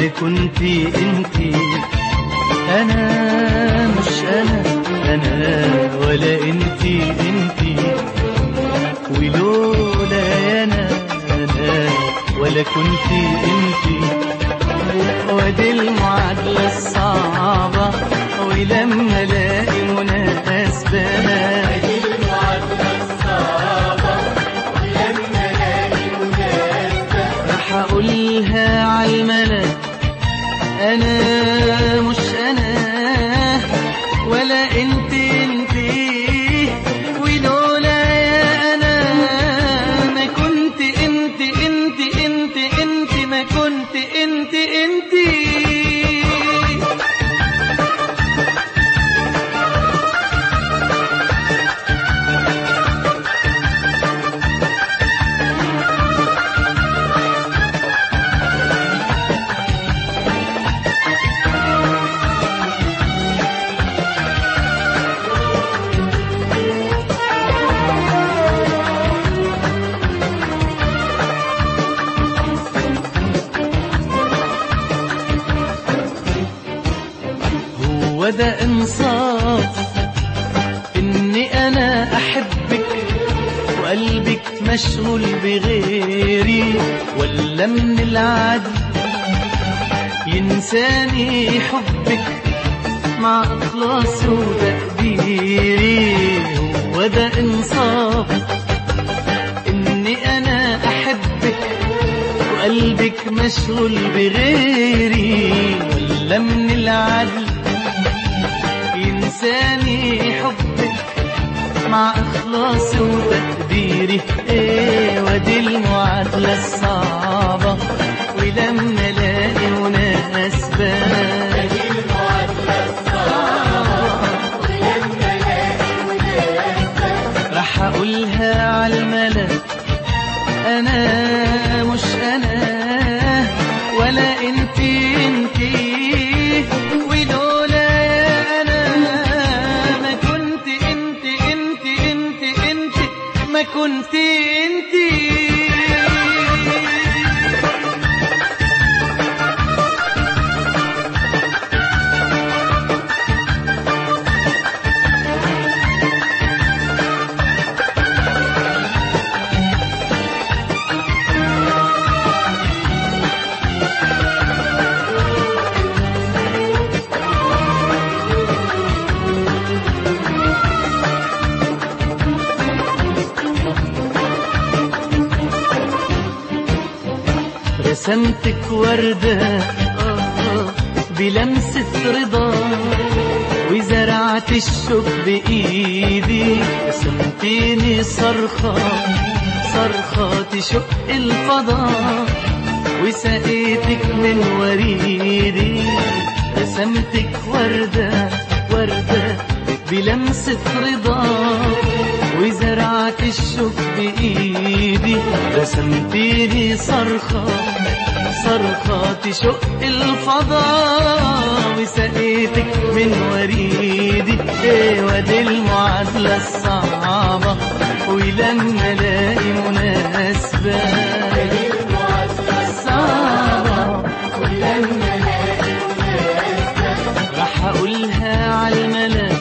كنتي انتي. انا مش انا ولا انتي انتي، ولولا يا انا ولا كنتي انتي. ودي المعادلة الصعبة ولما الاقي مناسبة، ودي المعادلة الصعبة ولما الاقي مناسبة راح اقولها عالملا. انا مش انا ولا انتي انتي، ولولا يا انا ما كنت انتي ما كنت انتي. وده انصاف اني انا احبك وقلبك مشغول بغيري، ولا من العدل ينساني حبك مع اخلاصي وتقديري؟ وده انصاف اني انا احبك وقلبك مشغول بغيري، ولا من العدل ينساني حبك مع اخلاصي وتقديري؟ ايه ودي المعادلة الصعبة ولما الاقي مناسبة، ودي المعادلة الصعبة ولما الاقي مناسبة راح اقولها عالملا. انا مش انا ولا انتي انتي، ولولا يا انا ما كنت انتي ما كنت انتي. رسمتك وردة بلمسة رضا، وزرعت الشوق بإيدي. رسمتيني صرخة تشق الفضاء، وسقيتك من وريدي. رسمتك وردة بلمسة رضا، وزرعت الشوق بإيدي. رسمتيني صرخة تشق الفضاء، وسقيتك من وريدي. ايه ودي المعادلة الصعبة ولما الاقي مناسبة، ودي المعادلة الصعبة ولما الاقي مناسبة راح اقولها عالملا.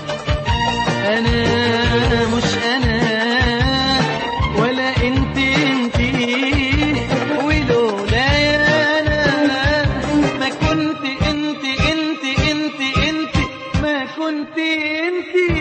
انا مش انا ولا انتي، ولولا يا انا ما كنت انتي ما كنت انتي.